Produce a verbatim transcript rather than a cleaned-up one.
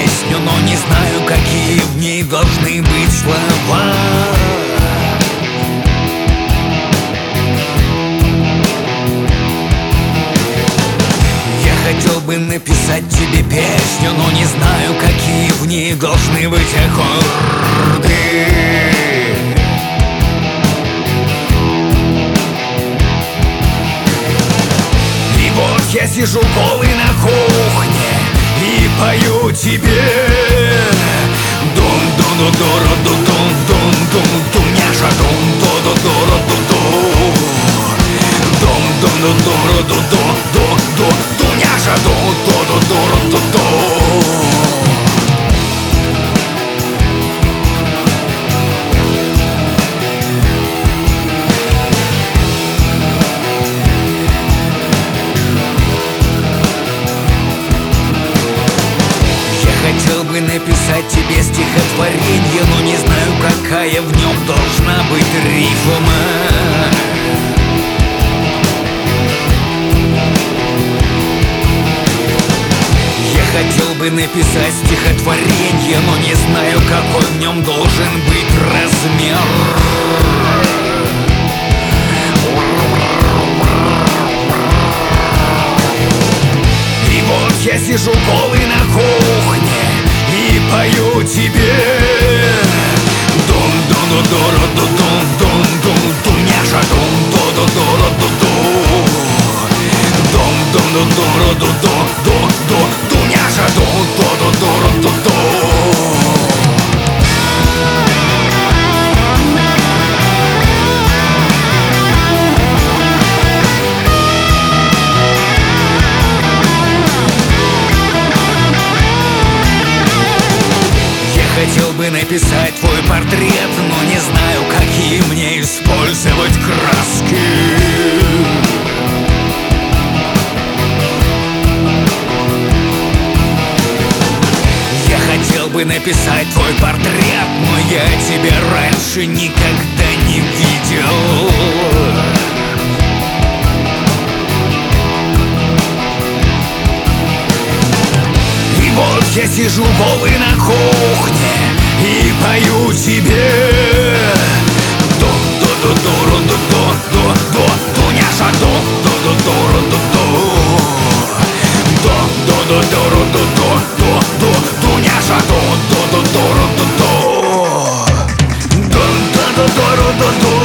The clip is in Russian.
песню, но не знаю, какие в ней должны быть слова. Я хотел бы написать тебе песню, но не знаю, какие в ней должны быть аккорды. Я сижу голый на кухне и пою тебе. Дун-дун-ду-ду-ду-дун-дун-дун-дун, няша дун-ду-ду-ду-ду-ду. Дун-дун-ду-ду-ду-ду-ду, няша дун-ду-ду-ду-ду-ду. Хотел бы написать тебе стихотворение, но не знаю, какая в нем должна быть рифма. Я хотел бы написать стихотворение, но не знаю, какой в нем должен быть размер. И вот я сижу голый на кухне и пою тебе. Дун-дун-ду-ду-ду-дун-дун-дун, няша дун-ду-ду-ду-ду-ду. Дун-дун-ду-ду-ду-ду-ду, няша дун-ду-ду-ду-ду-ду. Хотел бы написать твой портрет, но не знаю, какие мне использовать краски. Я хотел бы написать твой портрет, но я тебя раньше никогда не видел. Вот я сижу голый на кухне и пою тебе. Ду-ду-ду-ду-ду-ду-ду-ду, няша ду-ду-ду-ду-ду-ду. Ду-ду-ду-ду-ду-ду-ду, няша ду-ду-ду-ду-ду. Ду-ду-ду-ду-ду.